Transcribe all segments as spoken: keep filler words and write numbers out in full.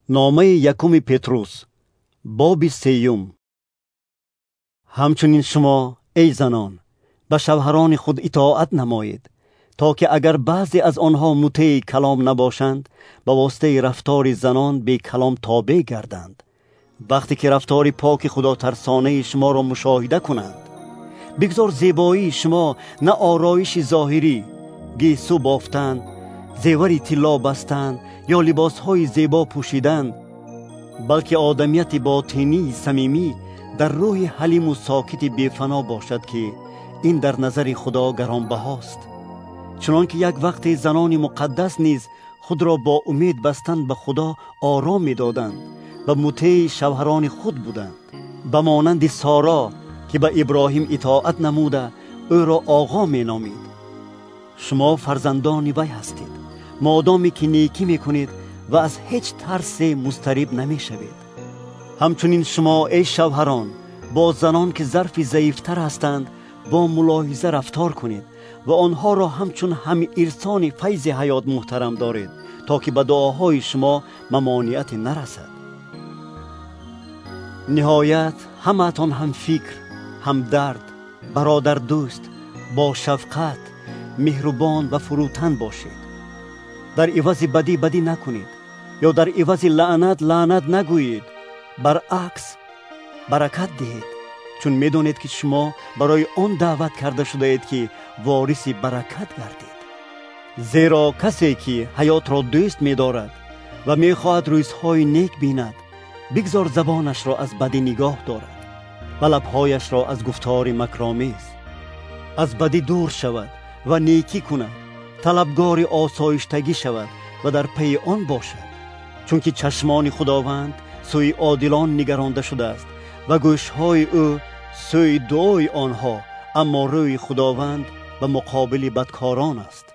نامه یکم پتروس باب سیوم. همچنین شما ای زنان به شوهران خود اطاعت نمایید، تا که اگر بعضی از آنها مطیع کلام نباشند به واسطه رفتار زنان به کلام تابع گردند. وقتی که رفتار پاک خدا ترسانه شما را مشاهده کنند، بگذار زیبایی شما نه آرایش ظاهری، گیسو بافتن، زیوری طلا بستن یا لباسهای زیبا پوشیدن، بلکه آدمیت باطنی صمیمی در روح حلیم و ساکت بی‌فنا باشد که این در نظر خدا گرانبهاست. چنانکه یک وقت زنان مقدس نیز خود را با امید بستن به خدا آرام می دادند و مطیع شوهران خود بودند، به مانند سارا که به ابراهیم اطاعت نموده او را آقا می نامید. شما فرزندان وی هستید مادامی که نیکی می کنید و از هیچ ترس مضطرب نمی شوید. همچنین شما ای شوهران با زنان که ظرف ضعیفتر هستند با ملاحظه رفتار کنید و آنها را همچون هم ارسان فیض حیات محترم دارید، تا که به دعاهای شما ممانعت نرسد. نهایت همتان هم فکر، هم درد، برادر دوست، با شفقت، مهربان و فروتن باشید. در عوض بدی بدی نکنید یا در عوض لعنت لعنت نگویید، برعکس برکت دهید، چون میدونید که شما برای آن دعوت کرده شده اید که وارث برکت گردید. زیرا کسی که حیات را دوست می‌دارد و می‌خواهد روزهای نیک بیند، بگذار زبانش را از بدی نگاه دارد و لب‌هایش را از گفتار مکرآمیز. از بدی دور شود و نیکی کند، طلبگار آسایشتگی شود و در پی آن باشد، چون که چشمان خداوند سوی عادلان نگرانده شده است و گوشهای او سوی دعای آنها، اما روی خداوند به مقابل بدکاران است.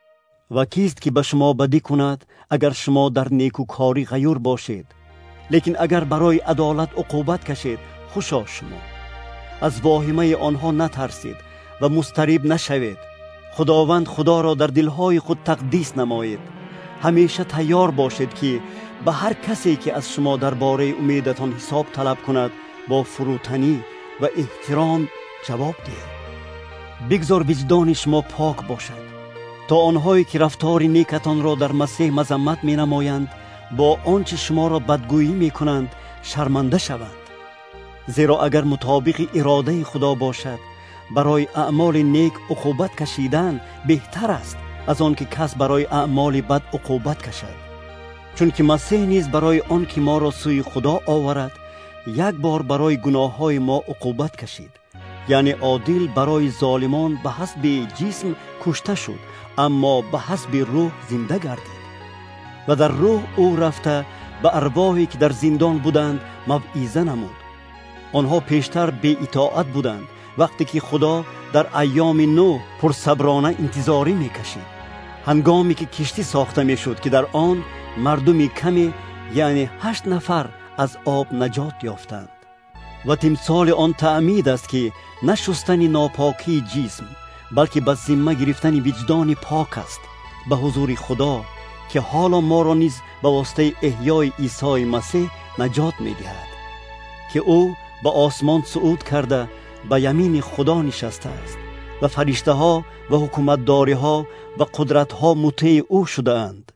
و کیست که به شما بدی کند اگر شما در نیکوکاری غیور باشید؟ لیکن اگر برای عدالت عقوبت کشید، خوشا شما. از واهمه آنها نترسید و مضطرب نشوید. خداوند خدا را در دلهای خود تقدیس نمایید. همیشه تیار باشید که به هر کسی که از شما درباره امیدتان حساب طلب کند با فروتنی و احترام جواب دهید. بگذار وجدان شما پاک باشد، تا آنهایی که رفتار نیکتان را در مسیح مذمت می نمایند با آنچه شما را بدگویی می کنند شرمنده شوند. زیرا اگر مطابق اراده خدا باشد، برای اعمال نیک عقوبت کشیدن بهتر است از آن که کس برای اعمال بد عقوبت کشد. چون که مسیح نیز برای آن که ما را سوی خدا آورد یک بار برای گناه های ما عقوبت کشید، یعنی عادل برای ظالمان به حسب جسم کشته شد، اما به حسب روح زنده گردید. و در روح او رفته به ارواحی که در زندان بودند موعظه نمود. آنها پیشتر بی اطاعت بودند، وقتی که خدا در ایام نو پرصبرانه انتظاری می کشید، هنگامی که کشتی ساخته می شد که در آن مردمی کمی یعنی هشت نفر از آب نجات یافتند. و تمثال آن تعمید است که نه شستن ناپاکی جسم، بلکه به ذمه گرفتن وجدان پاک است به حضور خدا، که حالا ما را نیز به واسطه احیای عیسی مسیح نجات می دهد، که او به آسمان صعود کرده به یمین خدا نشسته است و فرشته ها و حکومتداری ها و قدرت ها مطیع او شده اند.